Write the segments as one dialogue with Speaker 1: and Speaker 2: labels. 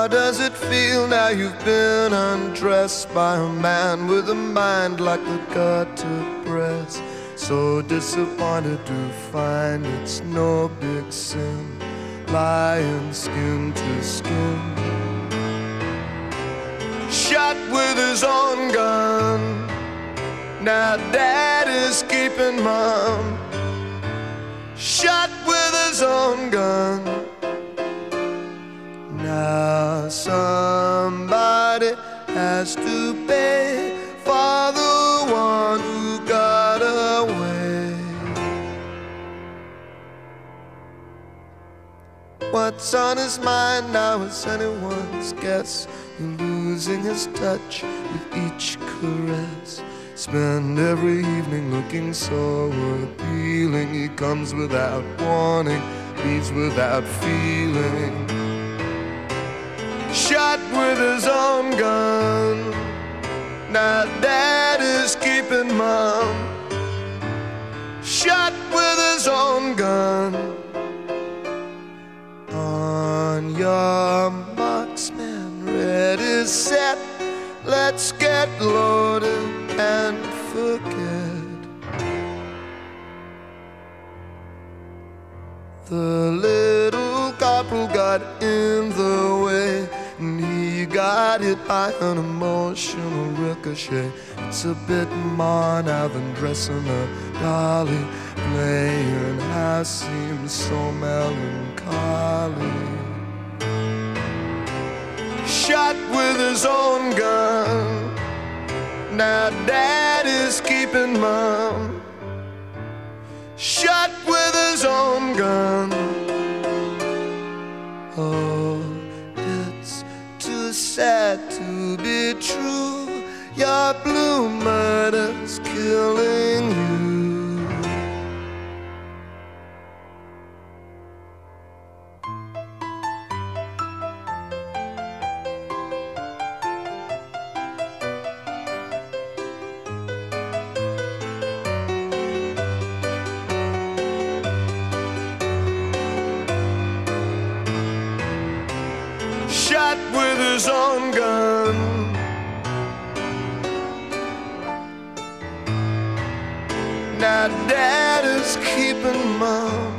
Speaker 1: How does it feel now you've been undressed by a man with a mind like the gutter press? So disappointed to find it's no big sin, lying skin to skin. Shot with his own gun, now dad is keeping mom. Shot with his own gun, now somebody has to pay for the one who got away. What's on his mind now is anyone's guess. Losing his touch with each caress. Spend every evening looking so appealing. He comes without warning, leaves without feeling. Shot with his own gun, now dad is keeping mom. Shot with his own gun. On your marks, man, ready, set, let's get loaded and forget. The little corporal got in the way, and he got hit by an emotional ricochet. It's a bit more now than dressing a dolly. Playing house seems so melancholy. Shot with his own gun, now dad is keeping mom. Shot with his own gun. Oh, it's too sad to be true. Your blue murder's killing you. Shot with his own gun, now dad is keeping mom.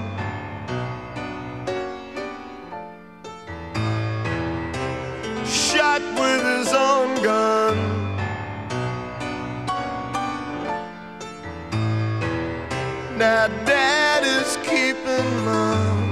Speaker 1: Shot with his own gun, now dad is keeping mom.